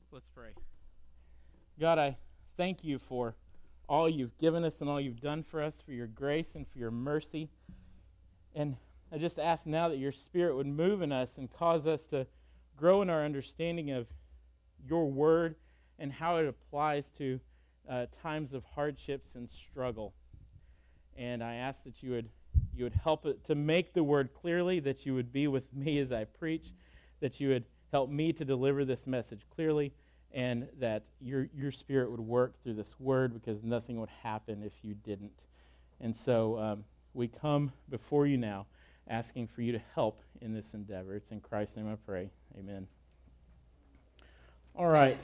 Let's pray. God, I thank you for all you've given us and all you've done for us, for your grace and for your mercy. And I just ask now that your Spirit would move in us and cause us to grow in our understanding of your word and how it applies to times of hardships and struggle. And I ask that you would help it to make the word clearly, that you would be with me as I preach, that you would help me to deliver this message clearly, and that your Spirit would work through this word, because nothing would happen if you didn't. And so we come before you now asking for you to help in this endeavor. It's in Christ's name I pray. Amen. All right.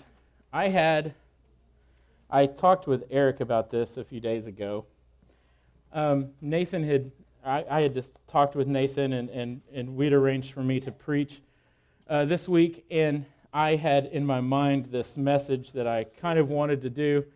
I talked with Eric about this a few days ago. I had just talked with Nathan, and we'd arranged for me to preach this week, and I had in my mind this message that I kind of wanted to do.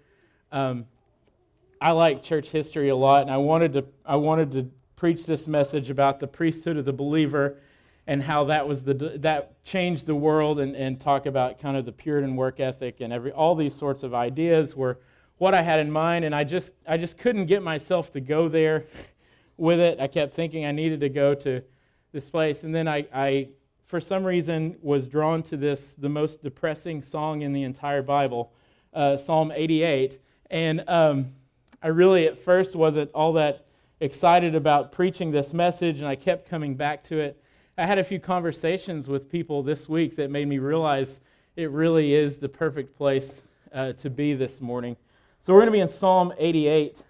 I like church history a lot, and I wanted to preach this message about the priesthood of the believer and how that changed the world, and talk about kind of the Puritan work ethic and all these sorts of ideas were what I had in mind, and I just couldn't get myself to go there with it. I kept thinking I needed to go to this place, and then I for some reason was drawn to the most depressing song in the entire Bible, Psalm 88, and I really at first wasn't all that excited about preaching this message, and I kept coming back to it. I had a few conversations with people this week that made me realize it really is the perfect place to be this morning. So we're going to be in Psalm 88.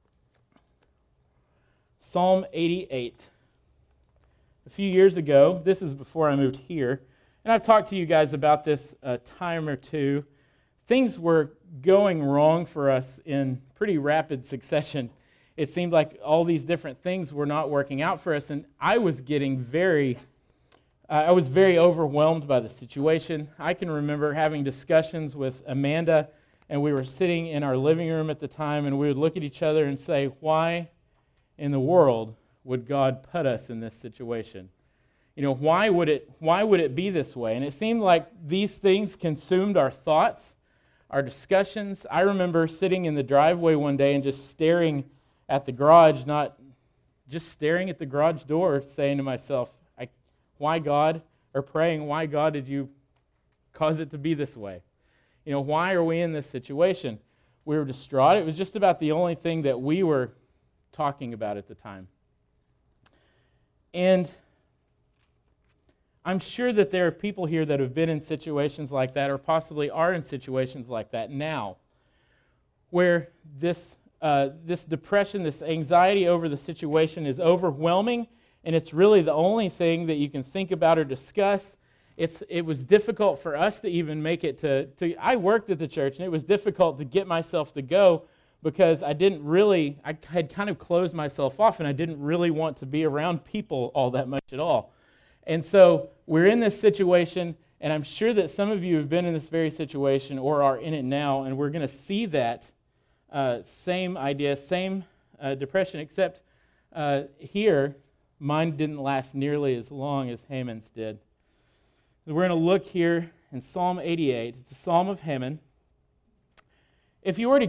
Psalm 88. A few years ago, this is before I moved here, and I've talked to you guys about this a time or two. Things were going wrong for us in pretty rapid succession. It seemed like all these different things were not working out for us, and I was very overwhelmed by the situation. I can remember having discussions with Amanda, and we were sitting in our living room at the time, and we would look at each other and say, why in the world would God put us in this situation? You know, why would it be this way? And it seemed like these things consumed our thoughts, our discussions. I remember sitting in the driveway one day and just staring at the garage, not just staring at the garage door, saying to myself, why God, or praying, why God did you cause it to be this way? You know, why are we in this situation? We were distraught. It was just about the only thing that we were talking about at the time. And I'm sure that there are people here that have been in situations like that, or possibly are in situations like that now, where this depression, this anxiety over the situation is overwhelming, and it's really the only thing that you can think about or discuss. It was difficult for us to even make it to I worked at the church, and it was difficult to get myself to go, because I had kind of closed myself off, and I didn't really want to be around people all that much at all. And so we're in this situation, and I'm sure that some of you have been in this very situation or are in it now, and we're going to see that same idea, same depression, except here, mine didn't last nearly as long as Haman's did. So we're going to look here in Psalm 88. It's a Psalm of Haman. If you were to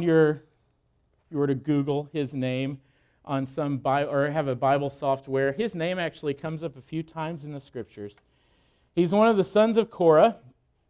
Google his name on some Bible, or have a Bible software, his name actually comes up a few times in the Scriptures. He's one of the sons of Korah.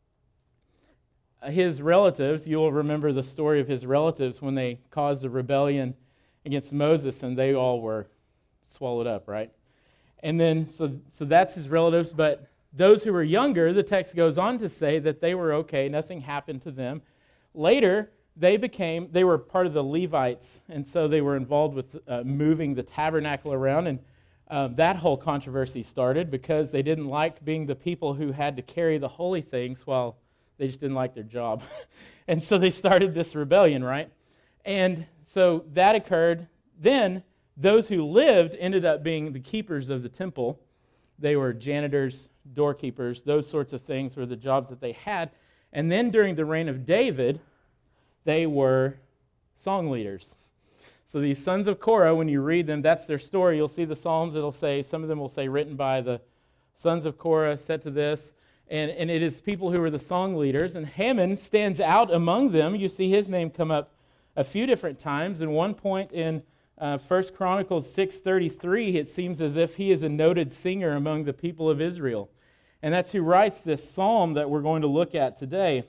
His relatives, you'll remember the story of his relatives when they caused a rebellion against Moses, and they all were swallowed up, right? And then, so that's his relatives, but those who were younger, the text goes on to say that they were okay, nothing happened to them. Later, they were part of the Levites, and so they were involved with moving the tabernacle around, and that whole controversy started because they didn't like being the people who had to carry the holy things while they just didn't like their job. And so they started this rebellion, right? And so that occurred. Then those who lived ended up being the keepers of the temple. They were janitors, doorkeepers, those sorts of things were the jobs that they had. And then during the reign of David, they were song leaders. So these sons of Korah, when you read them, that's their story. You'll see the Psalms, it'll say, some of them will say written by the sons of Korah, set to this. And it is people who are the song leaders. And Heman stands out among them. You see his name come up a few different times. And one point in 1 Chronicles 6:33, it seems as if he is a noted singer among the people of Israel. And that's who writes this psalm that we're going to look at today.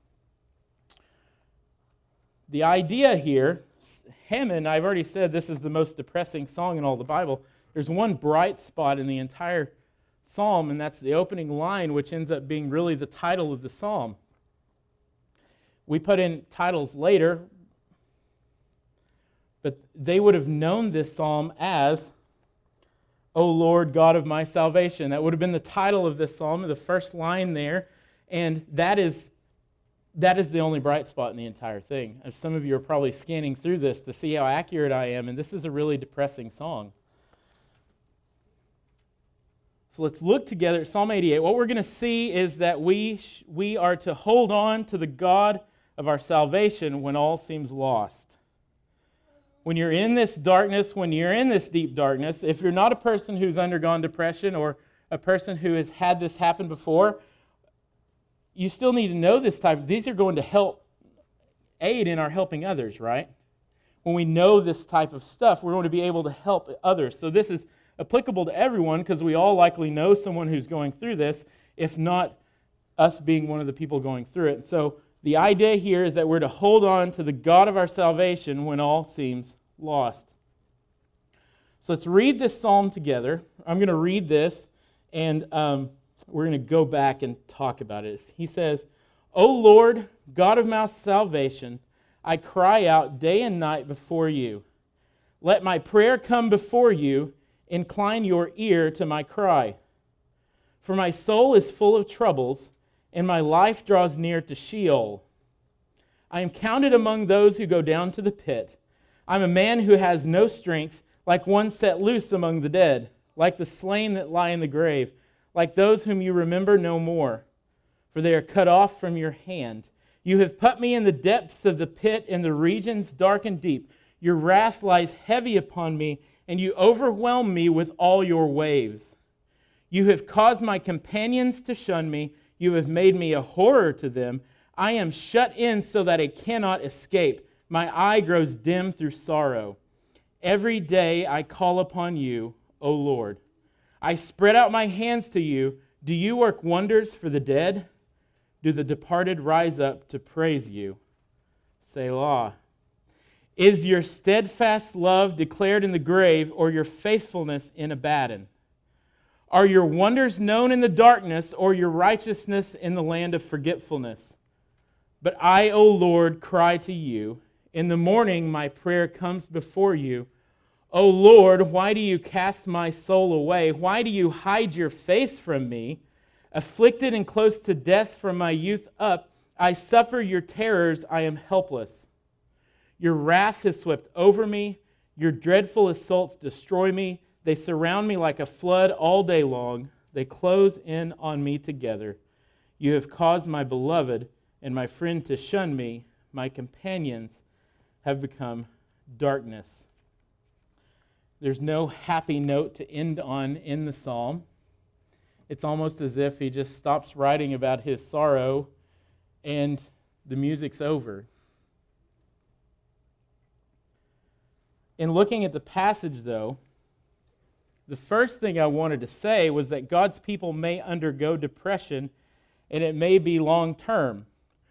The idea here, Heman, I've already said this is the most depressing song in all the Bible. There's one bright spot in the entire psalm, and that's the opening line, which ends up being really the title of the psalm. We put in titles later, but they would have known this psalm as, O Lord, God of my salvation. That would have been the title of this psalm, the first line there, and that is the only bright spot in the entire thing. As some of you are probably scanning through this to see how accurate I am, and this is a really depressing song. So let's look together at Psalm 88. What we're going to see is that we are to hold on to the God of our salvation when all seems lost. When you're in this darkness, when you're in this deep darkness, if you're not a person who's undergone depression or a person who has had this happen before, you still need to know this type. These are going to aid in our helping others, right? When we know this type of stuff, we're going to be able to help others. So this is applicable to everyone because we all likely know someone who's going through this, if not us being one of the people going through it. So the idea here is that we're to hold on to the God of our salvation when all seems lost. So let's read this psalm together. I'm going to read this, and we're going to go back and talk about it. He says, O Lord, God of my salvation, I cry out day and night before you. Let my prayer come before you. Incline your ear to my cry. For my soul is full of troubles, and my life draws near to Sheol. I am counted among those who go down to the pit. I'm a man who has no strength, like one set loose among the dead, like the slain that lie in the grave, like those whom you remember no more, for they are cut off from your hand. You have put me in the depths of the pit, in the regions dark and deep. Your wrath lies heavy upon me, and you overwhelm me with all your waves. You have caused my companions to shun me. You have made me a horror to them. I am shut in so that I cannot escape. My eye grows dim through sorrow. Every day I call upon you, O Lord. I spread out my hands to you. Do you work wonders for the dead? Do the departed rise up to praise you? Selah. Is your steadfast love declared in the grave, or your faithfulness in Abaddon? Are your wonders known in the darkness, or your righteousness in the land of forgetfulness? But I, O Lord, cry to you. In the morning my prayer comes before you. O Lord, why do you cast my soul away? Why do you hide your face from me? Afflicted and close to death from my youth up, I suffer your terrors, I am helpless. Your wrath has swept over me. Your dreadful assaults destroy me. They surround me like a flood all day long. They close in on me together. You have caused my beloved and my friend to shun me. My companions have become darkness. There's no happy note to end on in the psalm. It's almost as if he just stops writing about his sorrow and the music's over. In looking at the passage, though, the first thing I wanted to say was that God's people may undergo depression, and it may be long-term.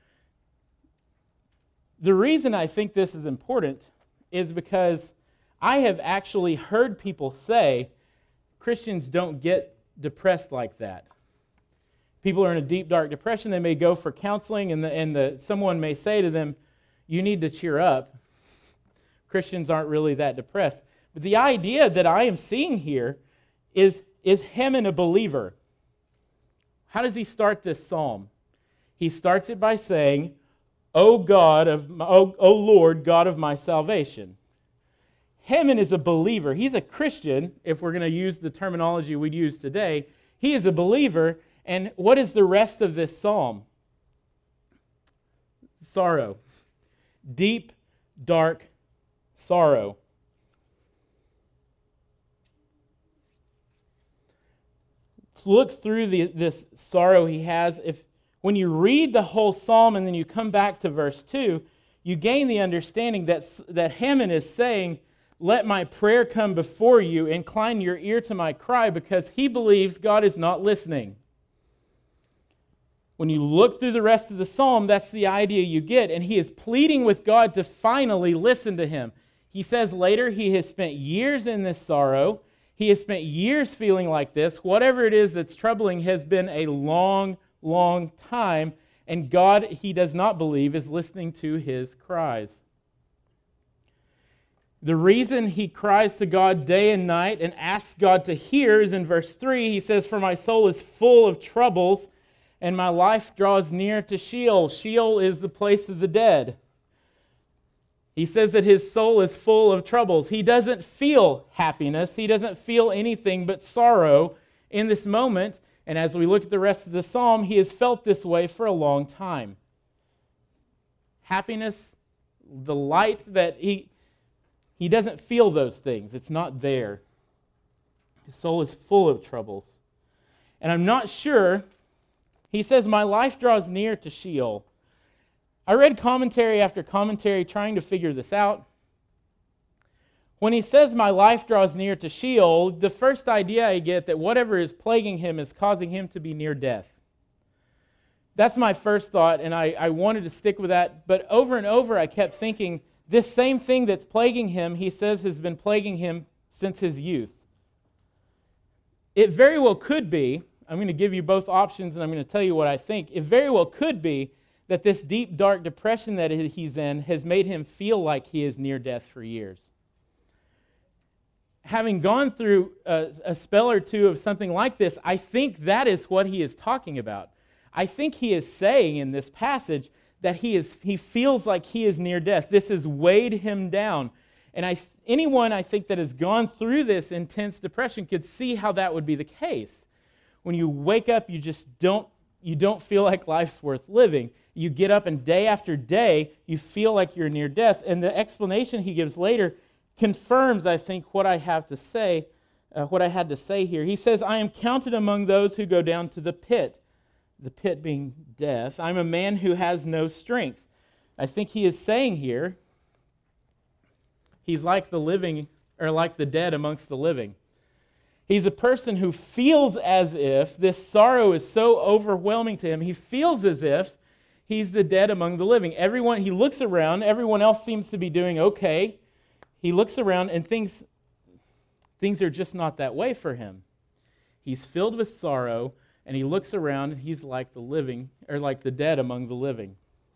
The reason I think this is important is because I have actually heard people say Christians don't get depressed like that. People are in a deep, dark depression. They may go for counseling, and someone may say to them, you need to cheer up. Christians aren't really that depressed. But the idea that I am seeing here is Heman a believer? How does he start this psalm? He starts it by saying, O Lord, God of my salvation. Heman is a believer. He's a Christian, if we're going to use the terminology we'd use today. He is a believer. And what is the rest of this psalm? Sorrow. Deep, dark sorrow. look through this sorrow he has, when you read the whole psalm and then you come back to verse 2, you gain the understanding that Heman is saying, let my prayer come before you, incline your ear to my cry, because he believes God is not listening. When you look through the rest of the psalm, that's the idea you get, and he is pleading with God to finally listen to him. He says later he has spent years in this sorrow. He has spent years feeling like this. Whatever it is that's troubling has been a long, long time, and God, he does not believe, is listening to his cries. The reason he cries to God day and night and asks God to hear is in verse 3. He says, for my soul is full of troubles, and my life draws near to Sheol. Sheol is the place of the dead. He says that his soul is full of troubles. He doesn't feel happiness. He doesn't feel anything but sorrow in this moment. And as we look at the rest of the psalm, he has felt this way for a long time. Happiness, the light that he doesn't feel those things. It's not there. His soul is full of troubles. And I'm not sure. He says, my life draws near to Sheol. I read commentary after commentary trying to figure this out. When he says my life draws near to Sheol, the first idea I get that whatever is plaguing him is causing him to be near death. That's my first thought, and I wanted to stick with that. But over and over I kept thinking, this same thing that's plaguing him, he says, has been plaguing him since his youth. It very well could be, I'm going to give you both options and I'm going to tell you what I think. It very well could be that this deep, dark depression that he's in has made him feel like he is near death for years. Having gone through a spell or two of something like this, I think that is what he is talking about. I think he is saying in this passage that he feels like he is near death. This has weighed him down. And anyone I think that has gone through this intense depression could see how that would be the case. When you wake up, you don't feel like life's worth living. You get up and day after day, you feel like you're near death. And the explanation he gives later confirms, I think, what I have to say, what I had to say here. He says, I am counted among those who go down to the pit being death. I'm a man who has no strength. I think he is saying here, he's like the living, or like the dead amongst the living. He's a person who feels as if this sorrow is so overwhelming to him. He feels as if he's the dead among the living. He looks around, everyone else seems to be doing okay. He looks around and things are just not that way for him. He's filled with sorrow, and he looks around and he's like the living, or like the dead among the living.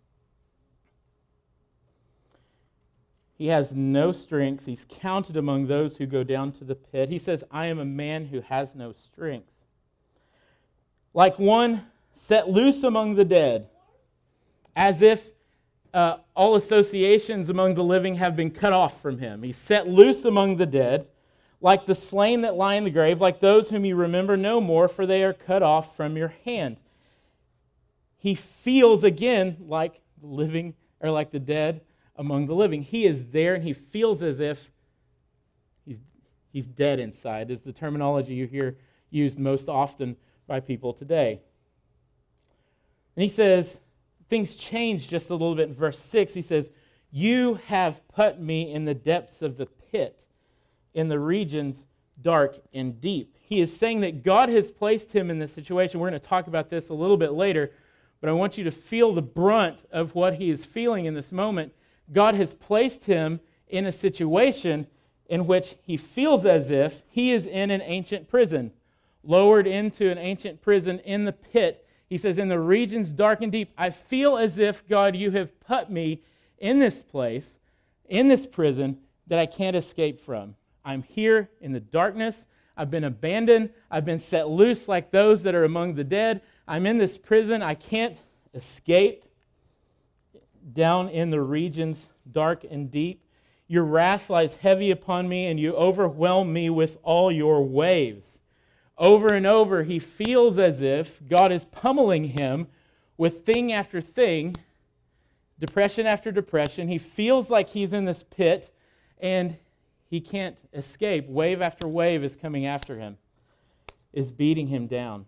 He has no strength. He's counted among those who go down to the pit. He says, I am a man who has no strength. Like one set loose among the dead, as if all associations among the living have been cut off from him. He's set loose among the dead, like the slain that lie in the grave, like those whom you remember no more, for they are cut off from your hand. He feels again like living, or like the dead among the living. He is there and he feels as if he's dead inside, is the terminology you hear used most often by people today. And he says, things change just a little bit in verse 6. He says, you have put me in the depths of the pit, in the regions dark and deep. He is saying that God has placed him in this situation. We're going to talk about this a little bit later, but I want you to feel the brunt of what he is feeling in this moment. God has placed him in a situation in which he feels as if he is in an ancient prison, lowered into an ancient prison in the pit. He says, in the regions dark and deep, I feel as if, God, you have put me in this place, in this prison that I can't escape from. I'm here in the darkness. I've been abandoned. I've been set loose like those that are among the dead. I'm in this prison. I can't escape. Down in the regions dark and deep, your wrath lies heavy upon me, and you overwhelm me with all your waves. Over and over, he feels as if God is pummeling him with thing after thing, depression after depression. He feels like he's in this pit, and he can't escape. Wave after wave is coming after him. is beating him down.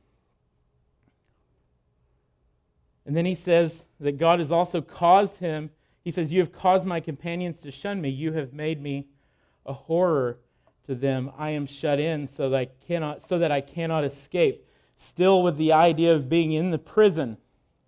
And then he says that God has also caused him, he says, you have caused my companions to shun me. You have made me a horror to them. I am shut in so that I cannot escape. Still with the idea of being in the prison.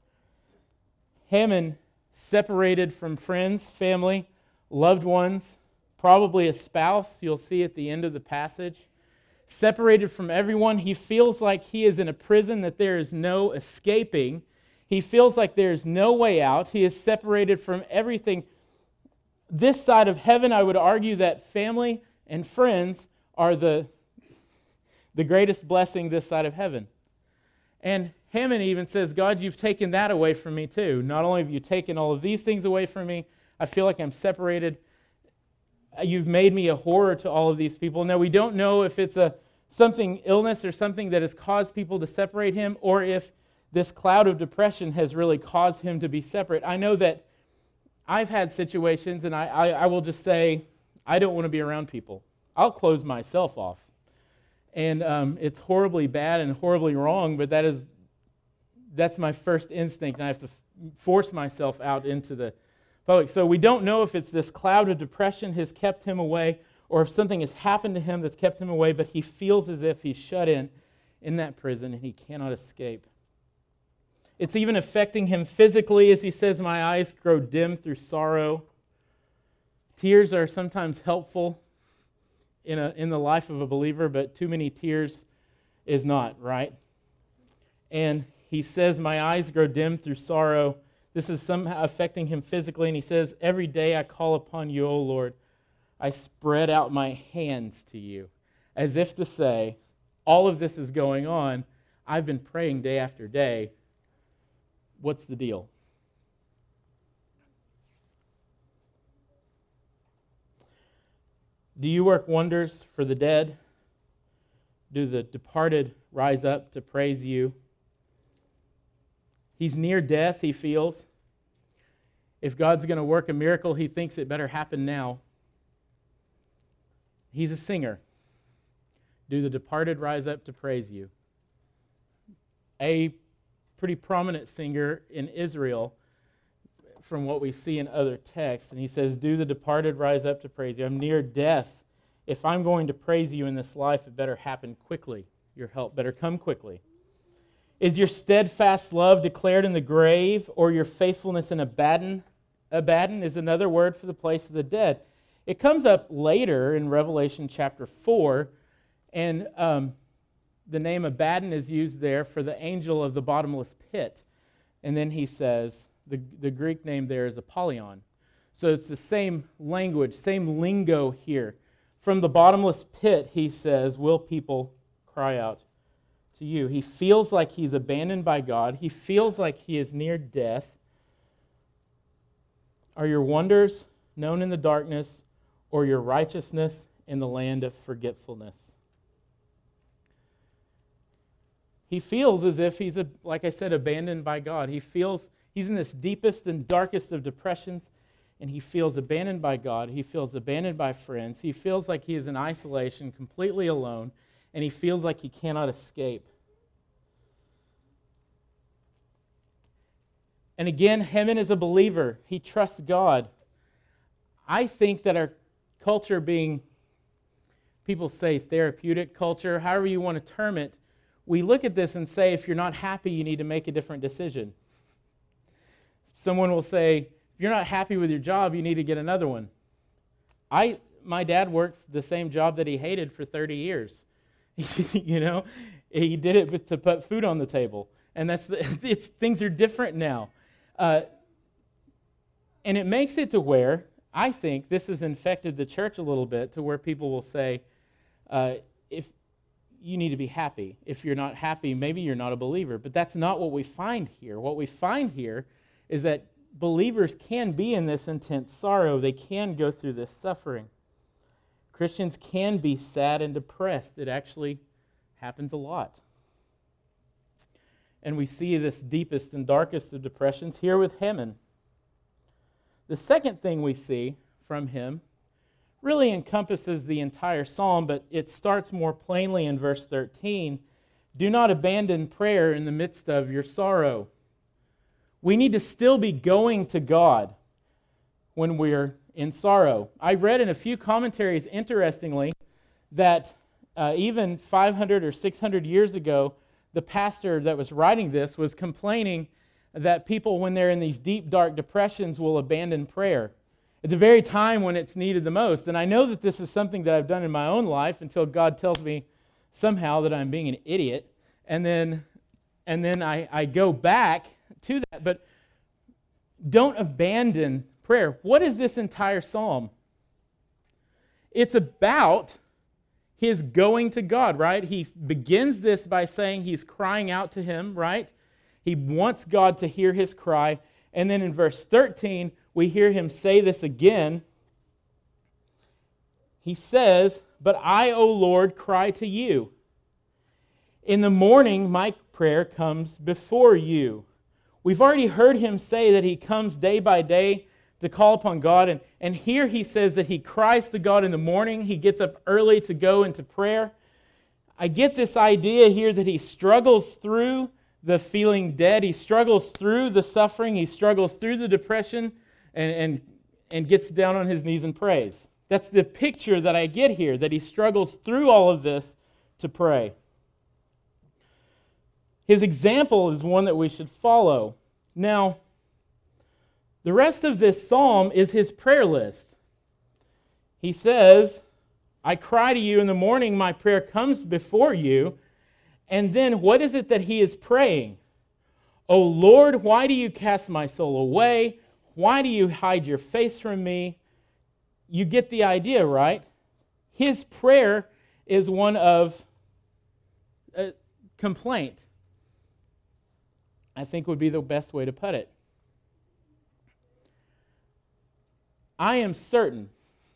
Haman, separated from friends, family, loved ones, probably a spouse, you'll see at the end of the passage. Separated from everyone, he feels like he is in a prison that there is no escaping. He feels like there is no way out. He is separated from everything. This side of heaven, I would argue that family and friends are the greatest blessing this side of heaven. And Haman even says, God, you've taken that away from me too. Not only have you taken all of these things away from me, I feel like I'm separated. You've made me a horror to all of these people. Now, we don't know if it's something illness or something that has caused people to separate him, or if this cloud of depression has really caused him to be separate. I know that I've had situations, and I will just say, I don't want to be around people. I'll close myself off. And it's horribly bad and horribly wrong, but that's my first instinct, and I have to force myself out into the public. So we don't know if it's this cloud of depression has kept him away, or if something has happened to him that's kept him away, but he feels as if he's shut in that prison, and he cannot escape. It's even affecting him physically, as he says, my eyes grow dim through sorrow. Tears are sometimes helpful in the life of a believer, but too many tears is not, right? And he says, my eyes grow dim through sorrow. This is somehow affecting him physically, and he says, every day I call upon you, O Lord. I spread out my hands to you, as if to say, all of this is going on. I've been praying day after day. What's the deal? Do you work wonders for the dead? Do the departed rise up to praise you? He's near death, he feels. If God's going to work a miracle, he thinks it better happen now. He's a singer. Do the departed rise up to praise you? A pretty prominent singer in Israel from what we see in other texts. And he says, do the departed rise up to praise you? I'm near death. If I'm going to praise you in this life, it better happen quickly. Your help better come quickly. Is your steadfast love declared in the grave, or your faithfulness in Abaddon? Abaddon is another word for the place of the dead. It comes up later in Revelation chapter 4, and the name Abaddon is used there for the angel of the bottomless pit. And then he says, the Greek name there is Apollyon. So it's the same language, same lingo here. From the bottomless pit, he says, will people cry out to you? He feels like he's abandoned by God. He feels like he is near death. Are your wonders known in the darkness, or your righteousness in the land of forgetfulness? He feels as if he's, like I said, abandoned by God. He feels he's in this deepest and darkest of depressions, and he feels abandoned by God. He feels abandoned by friends. He feels like he is in isolation, completely alone, and he feels like he cannot escape. And again, Haman is a believer. He trusts God. I think that our culture, being, people say therapeutic culture, however you want to term it, we look at this and say, if you're not happy, you need to make a different decision. Someone will say, if you're not happy with your job, you need to get another one. My dad worked the same job that he hated for 30 years. You know, he did it to put food on the table. And things are different now. And it makes it to where, I think, this has infected the church a little bit, to where people will say, if you need to be happy. If you're not happy, maybe you're not a believer. But that's not what we find here. What we find here is that believers can be in this intense sorrow. They can go through this suffering. Christians can be sad and depressed. It actually happens a lot. And we see this deepest and darkest of depressions here with Haman. The second thing we see from him really encompasses the entire psalm, but it starts more plainly in verse 13. Do not abandon prayer in the midst of your sorrow. We need to still be going to God when we're in sorrow. I read in a few commentaries, interestingly, that even 500 or 600 years ago, the pastor that was writing this was complaining that people, when they're in these deep, dark depressions, will abandon prayer at the very time when it's needed the most. And I know that this is something that I've done in my own life until God tells me somehow that I'm being an idiot. And then I go back to that. But don't abandon prayer. What is this entire psalm? It's about his going to God, right? He begins this by saying he's crying out to him, right? He wants God to hear his cry. And then in verse 13, we hear him say this again. He says, "But I, O Lord, cry to you. In the morning, my prayer comes before you." We've already heard him say that he comes day by day to call upon God. And here he says that he cries to God in the morning. He gets up early to go into prayer. I get this idea here that he struggles through the feeling dead. He struggles through the suffering. He struggles through the depression and gets down on his knees and prays. That's the picture that I get here, that he struggles through all of this to pray. His example is one that we should follow. Now, the rest of this psalm is his prayer list. He says, "I cry to you in the morning, my prayer comes before you." And then what is it that he is praying? "O Lord, why do you cast my soul away? Why do you hide your face from me?" You get the idea, right? His prayer is one of complaint, I think would be the best way to put it. I am certain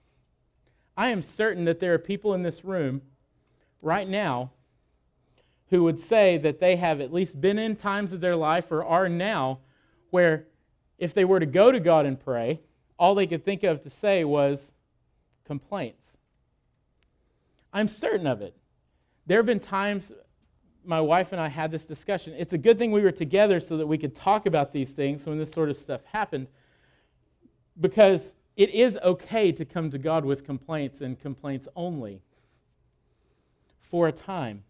that there are people in this room right now who would say that they have at least been in times of their life or are now where if they were to go to God and pray, all they could think of to say was complaints. I'm certain of it. There have been times my wife and I had this discussion. It's a good thing we were together so that we could talk about these things when this sort of stuff happened, because it is okay to come to God with complaints and complaints only for a time.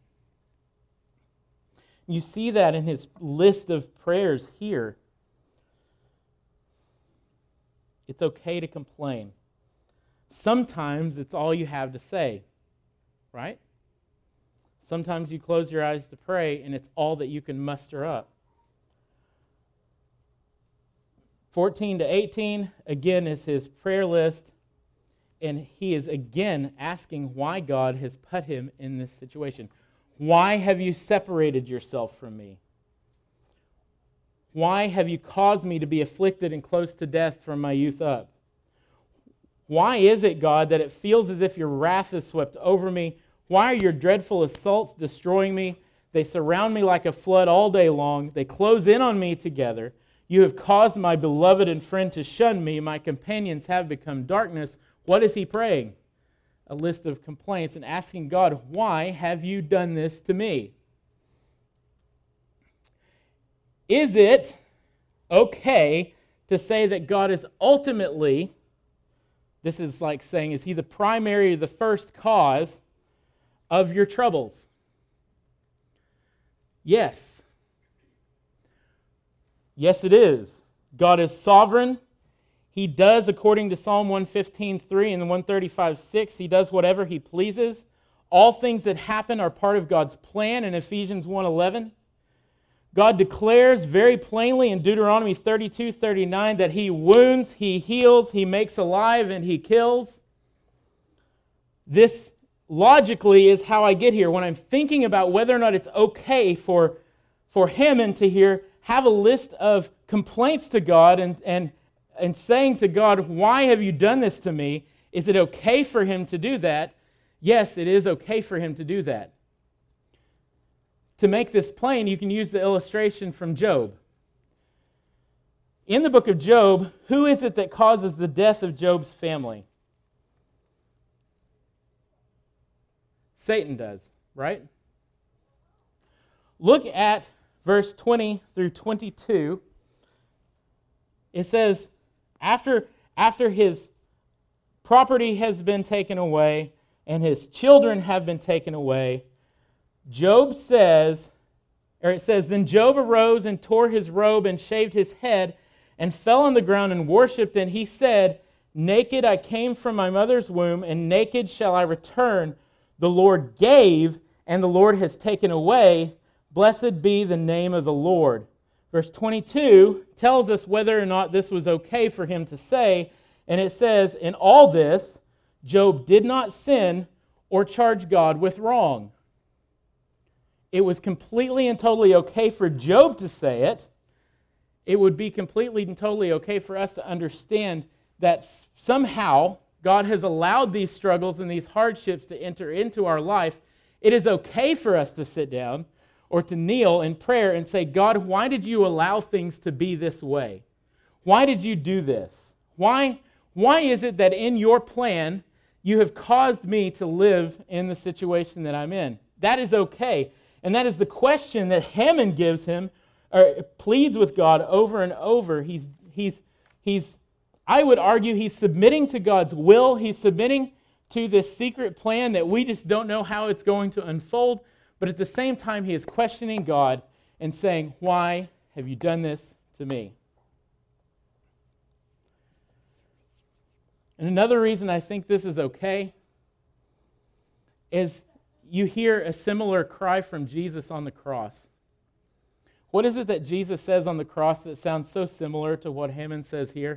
You see that in his list of prayers here. It's okay to complain. Sometimes it's all you have to say, right? Sometimes you close your eyes to pray and it's all that you can muster up. 14 to 18, again, is his prayer list. And he is again asking why God has put him in this situation. Why have you separated yourself from me? Why have you caused me to be afflicted and close to death from my youth up? Why is it, God, that it feels as if your wrath is swept over me? Why are your dreadful assaults destroying me? They surround me like a flood all day long. They close in on me together. You have caused my beloved and friend to shun me. My companions have become darkness. What is he praying? A list of complaints and asking God, why have you done this to me? Is it okay to say that God is ultimately, this is like saying, is he the primary or the first cause of your troubles? Yes. Yes, it is. God is sovereign. He does, according to Psalm 115:3 and 135:6, he does whatever he pleases. All things that happen are part of God's plan in Ephesians 1:11. God declares very plainly in Deuteronomy 32:39 that he wounds, he heals, he makes alive, and he kills. This logically is how I get here. When I'm thinking about whether or not it's okay for Haman to here have a list of complaints to God and saying to God, why have you done this to me? Is it okay for him to do that? Yes, it is okay for him to do that. To make this plain, you can use the illustration from Job. In the book of Job, who is it that causes the death of Job's family? Satan does, right? look at verse 20 through 22. It says, after his property has been taken away and his children have been taken away, it says, then Job arose and tore his robe and shaved his head and fell on the ground and worshipped, and he said, naked I came from my mother's womb, and naked shall I return. The Lord gave, and the Lord has taken away. Blessed be the name of the Lord. Verse 22 tells us whether or not this was okay for him to say, and it says, in all this, Job did not sin or charge God with wrong. It was completely and totally okay for Job to say it. It would be completely and totally okay for us to understand that somehow God has allowed these struggles and these hardships to enter into our life. It is okay for us to sit down or to kneel in prayer and say, God, why did you allow things to be this way? Why did you do this? Why is it that in your plan you have caused me to live in the situation that I'm in? That is okay. And that is the question that Haman gives him, or pleads with God over and over. I would argue he's submitting to God's will. He's submitting to this secret plan that we just don't know how it's going to unfold. But at the same time, he is questioning God and saying, why have you done this to me? And another reason I think this is okay is you hear a similar cry from Jesus on the cross. What is it that Jesus says on the cross that sounds so similar to what Haman says here?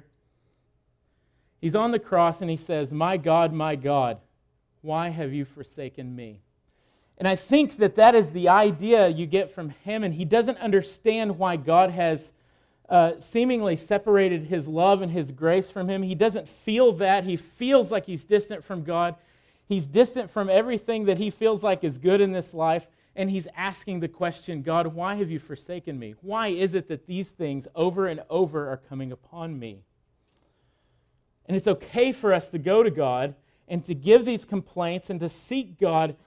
He's on the cross and he says, my God, why have you forsaken me? And I think that is the idea you get from Haman. He doesn't understand why God has seemingly separated his love and his grace from him. He doesn't feel that. He feels like he's distant from God. He's distant from everything that he feels like is good in this life. And he's asking the question, God, why have you forsaken me? Why is it that these things over and over are coming upon me? And it's okay for us to go to God and to give these complaints and to seek God's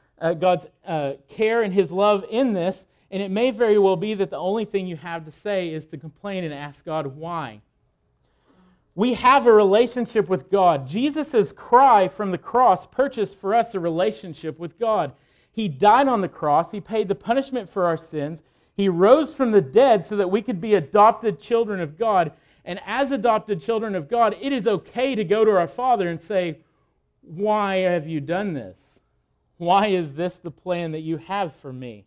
care and His love in this. And it may very well be that the only thing you have to say is to complain and ask God why. We have a relationship with God. Jesus' cry from the cross purchased for us a relationship with God. He died on the cross. He paid the punishment for our sins. He rose from the dead so that we could be adopted children of God. And as adopted children of God, it is okay to go to our Father and say, why have you done this? Why is this the plan that you have for me?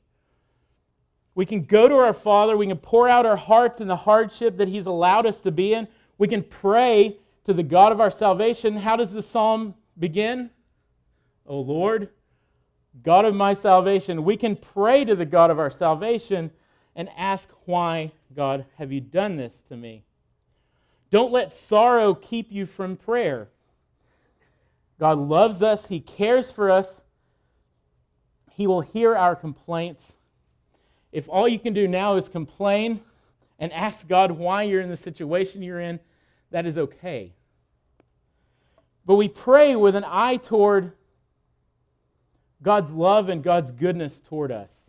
We can go to our Father. We can pour out our hearts in the hardship that He's allowed us to be in. We can pray to the God of our salvation. How does the psalm begin? O Lord, God of my salvation. We can pray to the God of our salvation and ask, why, God, have you done this to me? Don't let sorrow keep you from prayer. God loves us. He cares for us. He will hear our complaints. If all you can do now is complain and ask God why you're in the situation you're in, that is okay. But we pray with an eye toward God's love and God's goodness toward us.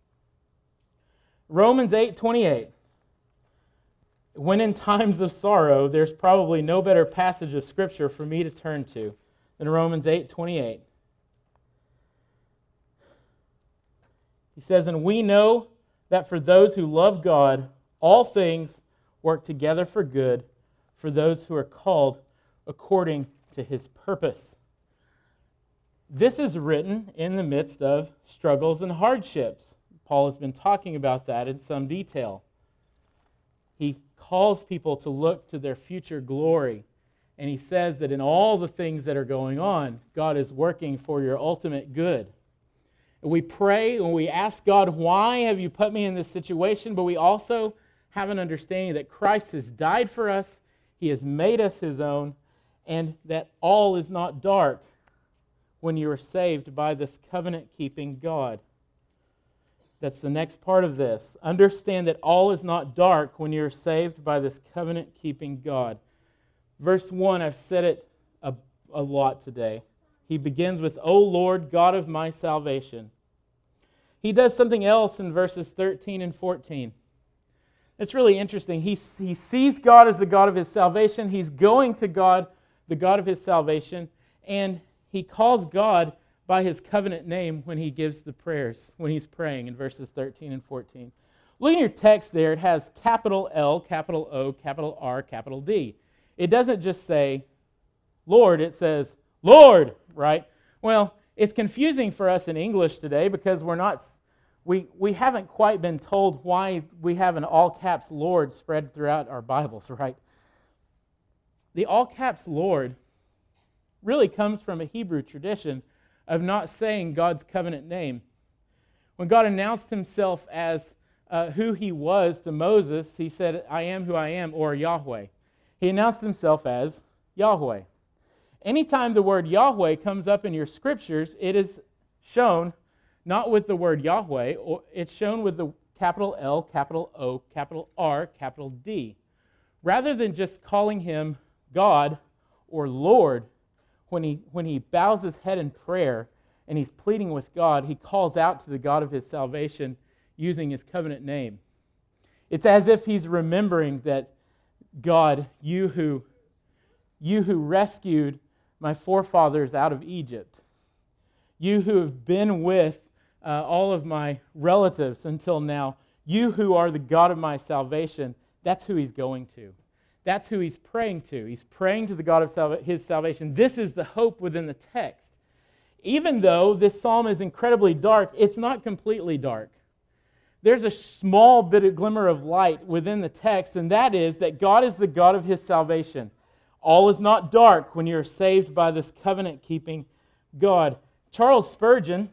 Romans 8:28. When in times of sorrow, there's probably no better passage of Scripture for me to turn to than Romans 8:28. He says, and we know that for those who love God, all things work together for good, for those who are called according to His purpose. This is written in the midst of struggles and hardships. Paul has been talking about that in some detail. He calls people to look to their future glory. And he says that in all the things that are going on, God is working for your ultimate good. And we pray and we ask God, why have you put me in this situation? But we also have an understanding that Christ has died for us. He has made us His own. And that all is not dark when you are saved by this covenant-keeping God. That's the next part of this. Understand that all is not dark when you're saved by this covenant-keeping God. Verse 1, I've said it a lot today. He begins with, O Lord, God of my salvation. he does something else in verses 13 and 14. It's really interesting. He sees God as the God of his salvation. He's going to God, the God of his salvation, and he calls God by his covenant name when he gives the prayers, when he's praying in verses 13 and 14. Look in your text there. It has capital L, capital O, capital R, capital D. It doesn't just say Lord, it says Lord, right? Well, it's confusing for us in English today because we haven't quite been told why we have an all caps Lord spread throughout our Bibles, right? The all caps Lord really comes from a Hebrew tradition of not saying God's covenant name. When God announced himself as who he was to Moses, he said, I am who I am, or Yahweh. He announced himself as Yahweh. Anytime the word Yahweh comes up in your scriptures, it is shown not with the word Yahweh, it's shown with the capital L, capital O, capital R, capital D. Rather than just calling him God or Lord, when he bows his head in prayer and he's pleading with God, he calls out to the God of his salvation using his covenant name. It's as if he's remembering that God, you who rescued my forefathers out of Egypt, you who have been with all of my relatives until now, you who are the God of my salvation, that's who he's going to. That's who he's praying to. He's praying to the God of his salvation. This is the hope within the text. Even though this psalm is incredibly dark, it's not completely dark. There's a small bit of glimmer of light within the text, and that is that God is the God of his salvation. All is not dark when you're saved by this covenant-keeping God. Charles Spurgeon,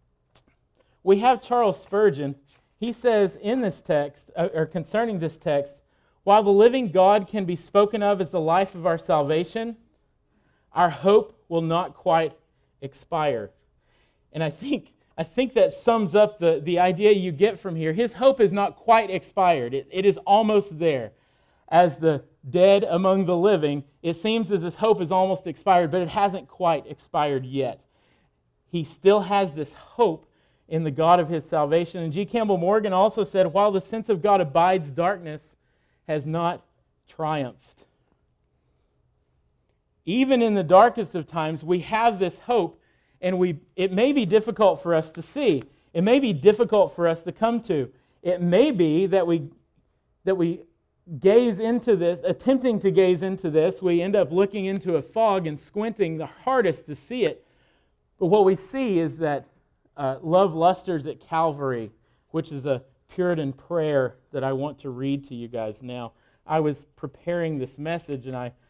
we have Charles Spurgeon. He says in this text, or concerning this text, while the living God can be spoken of as the life of our salvation, our hope will not quite expire. And I think that sums up the idea you get from here. His hope is not quite expired. It is almost there. As the dead among the living, it seems as his hope is almost expired, but it hasn't quite expired yet. He still has this hope in the God of his salvation. And G. Campbell Morgan also said, while the sense of God abides, darkness has not triumphed. Even in the darkest of times, we have this hope, and it may be difficult for us to see. It may be difficult for us to come to. It may be that we gaze into this, attempting to gaze into this, we end up looking into a fog and squinting the hardest to see it. But what we see is that love lusters at Calvary, which is a Puritan prayer that I want to read to you guys now. I was preparing this message and I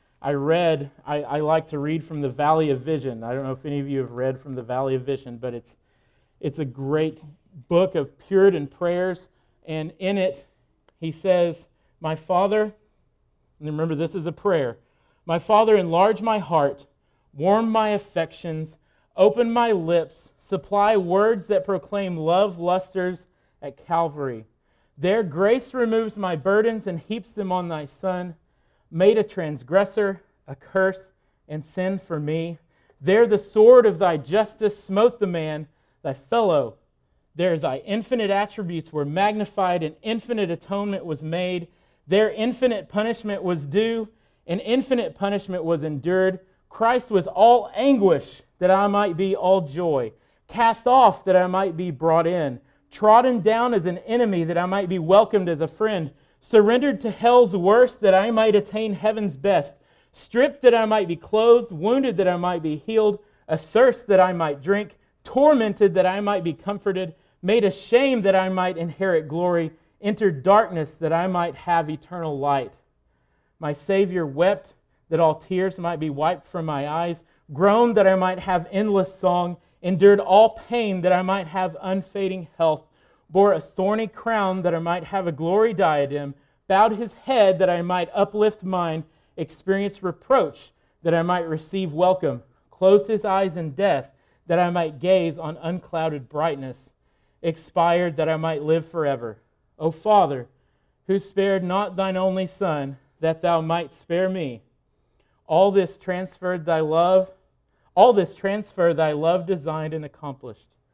like to read from the Valley of Vision. I don't know if any of you have read from the Valley of Vision, but it's a great book of Puritan prayers. And in it, he says, my Father, and remember this is a prayer, my Father, enlarge my heart, warm my affections, open my lips, supply words that proclaim love lusters at Calvary. There grace removes my burdens and heaps them on thy Son, made a transgressor, a curse, and sin for me. There the sword of thy justice smote the man, thy fellow. There thy infinite attributes were magnified, and infinite atonement was made. There infinite punishment was due, and infinite punishment was endured. Christ was all anguish, that I might be all joy. Cast off, that I might be brought in. Trodden down as an enemy, that I might be welcomed as a friend. Surrendered to hell's worst, that I might attain heaven's best. Stripped, that I might be clothed. Wounded, that I might be healed. Athirst, that I might drink. Tormented, that I might be comforted. Made ashamed, that I might inherit glory. Entered darkness, that I might have eternal light. My Savior wept, that all tears might be wiped from my eyes. Groaned, that I might have endless song. Endured all pain, that I might have unfading health. Bore a thorny crown, that I might have a glory diadem. Bowed his head, that I might uplift mine. Experienced reproach, that I might receive welcome. Closed his eyes in death, that I might gaze on unclouded brightness. Expired, that I might live forever. O Father, who spared not thine only Son, that thou might spare me. All this transfer thy love designed and accomplished.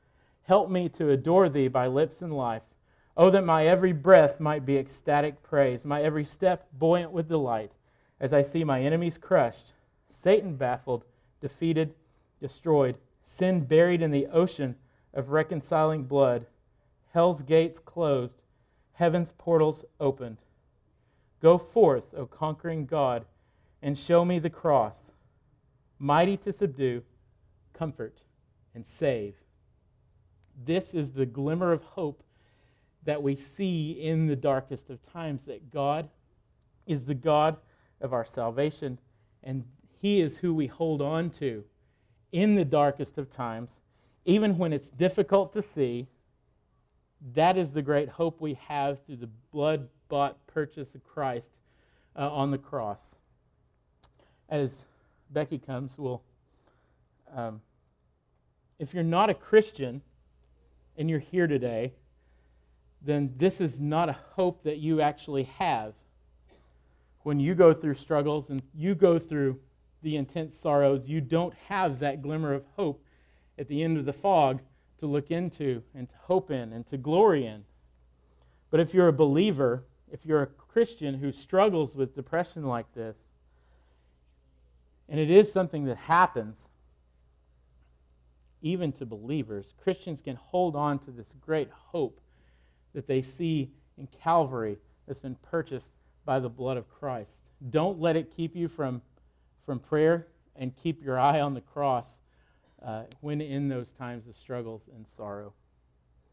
Help me to adore thee by lips and life. Oh, that my every breath might be ecstatic praise, my every step buoyant with delight, as I see my enemies crushed, Satan baffled, defeated, destroyed, sin buried in the ocean of reconciling blood, hell's gates closed, heaven's portals opened. Go forth, O conquering God, and show me the cross, mighty to subdue, comfort, and save. This is the glimmer of hope that we see in the darkest of times, that God is the God of our salvation, and He is who we hold on to in the darkest of times. Even when it's difficult to see, that is the great hope we have through the blood-bought purchase of Christ on the cross. As Becky comes, if you're not a Christian and you're here today, then this is not a hope that you actually have. When you go through struggles and you go through the intense sorrows, you don't have that glimmer of hope at the end of the fog to look into and to hope in and to glory in. But if you're a believer, if you're a Christian who struggles with depression like this, and it is something that happens even to believers, Christians can hold on to this great hope that they see in Calvary that's been purchased by the blood of Christ. Don't let it keep you from prayer, and keep your eye on the cross when in those times of struggles and sorrow.